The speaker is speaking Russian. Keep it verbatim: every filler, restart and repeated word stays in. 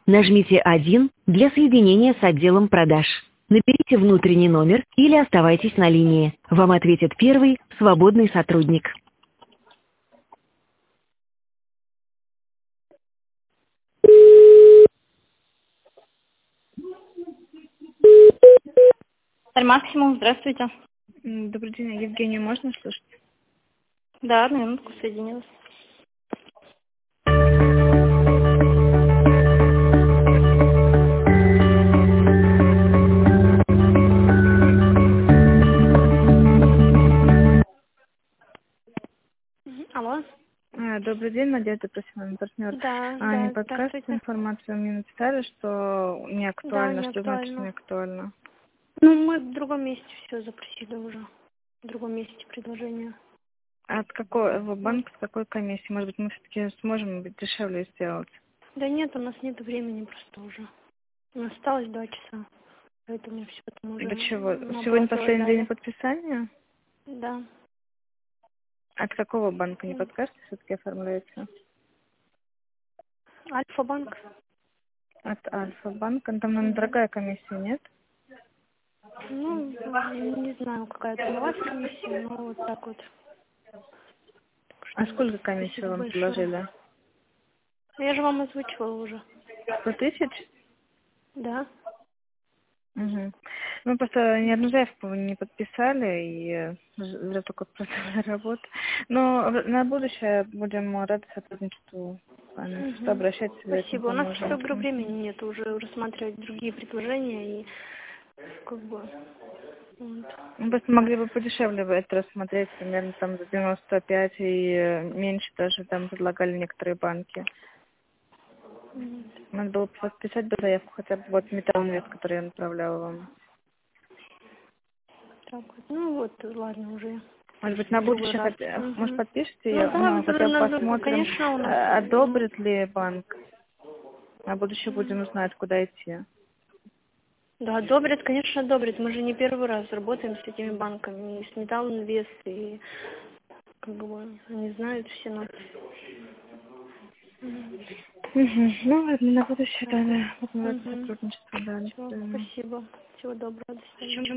Нажмите один для соединения с отделом продаж. Наберите внутренний номер или оставайтесь на линии. Вам ответит первый свободный сотрудник. Максимум, здравствуйте. М, Добрый день, Евгению можно слушать? Да, на минутку соединилась. Мгм. Алло. А, добрый день, Надежда, просим вами партнер. Да, А, не да, подскажете здравствуйте. информацию? Мне написали, что не Да, актуально. не Что значит не актуально. актуально? Ну, мы в другом месте все запросили уже. В другом месте предложение. А от какого в Вот. банк, с какой комиссии? Может быть, мы все-таки сможем быть дешевле сделать? Да нет, у нас нет времени просто уже. У нас осталось два часа. Поэтому все там уже До чего? на Сегодня оплату последний день отдали. подписания? Да. От какого банка, не подскажете, все-таки оформляется? Альфа-банк. От Альфа-банка. Ну, там, наверное, Мгм. дорогая комиссия, нет? Ну, не знаю, какая там у вас комиссия, но вот так вот. Так А что сколько комиссию спасибо вам большое. предложили? Я же вам озвучивала уже. Сто тысяч? Да. Угу. Мы просто ни одну заявку не подписали и э, зря только продали работу. Но в- на будущее будем рады сотрудничеству с вами. Просто Мгм. обращайтесь, обязательно Спасибо. У нас просто, поможем. говорю, времени нет уже рассматривать другие предложения и как бы вот. Мы просто могли бы подешевле бы это рассмотреть, примерно там за девяносто пять и э, меньше даже там предлагали некоторые банки. М, Надо было подписать бы заявку хотя бы вот Металлинвест, который я направляла вам. Так вот. Ну вот, ладно уже. Может быть, на В другой будущее, раз. хотя- может, Мгм. подпишите, Ну я- да, ну, надо, хотя бы надо, посмотрим, конечно, у э, нас. Ну, одобрит ли банк. На будущее будем знать, куда идти. да, одобрят, конечно, одобрят. Мы же не первый раз работаем с этими банками, и с Металлинвест, и как бы они знают все нас. Мгм. Мгм. Ну ладно, на будущее Так вот. тогда. Будем рады Угу. сотрудничеству, да, до Все, свидания. спасибо. Всего доброго, до свидания.